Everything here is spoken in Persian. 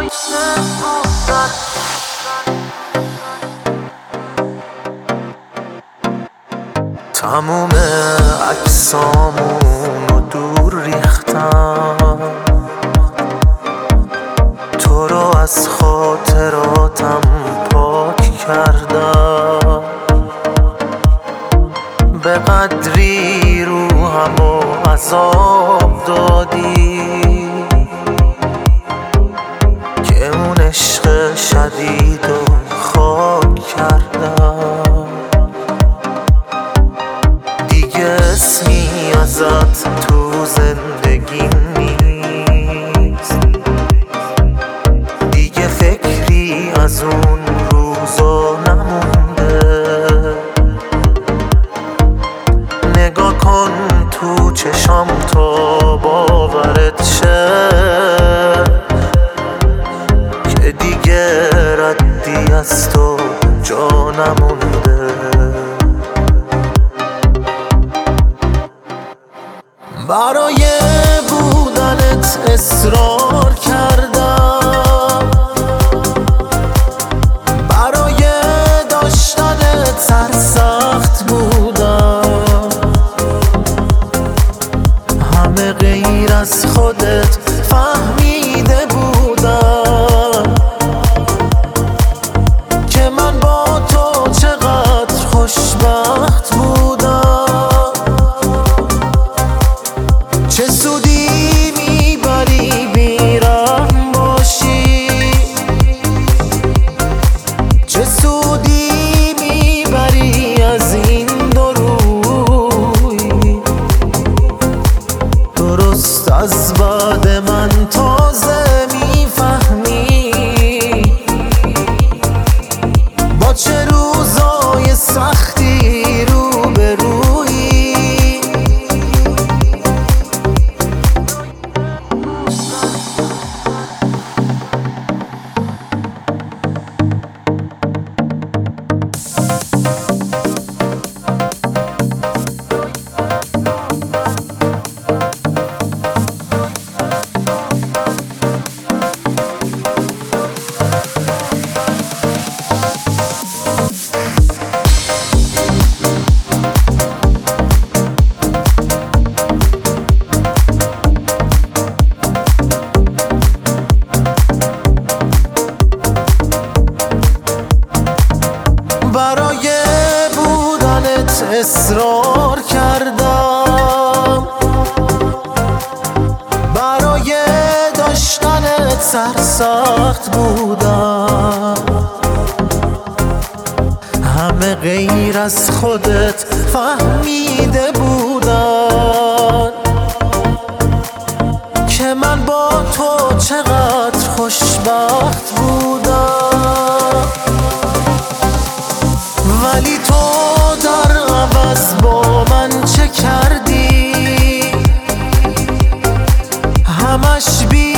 تموم عکسامونو دور ریختم، تو رو از خاطراتم پاک کردم. به قدری روحمو عذاب دادی که اون عشق شدیدو خاک کردم. دیگه اسمی ازت تو زندگی نیست، دیگه فکری از اون روزا نمونده. نگاه کن تو چشام تا باورت شه که دیگه ردی از تو جا نمونده. برای بودنت اصرار کردم، برای داشتنت سرسخت بودم. همه غیر از خودت فهمیده بودم که من با تو چقدر خوشبخت بودم. چه سودی میبری بیرحم باشی، چه سودی میبری از این دو روی. درست از بعد من تازه میفهمی با چه روزای سختی روبرویی. برای بودنت اصرار کردم، برای داشتنت سرسخت بودم. همه غیر از خودت فهمیده بودن که من با تو چقدر خوشبخت بودم. ولی تو در عوض با من چه کردی؟ همش بی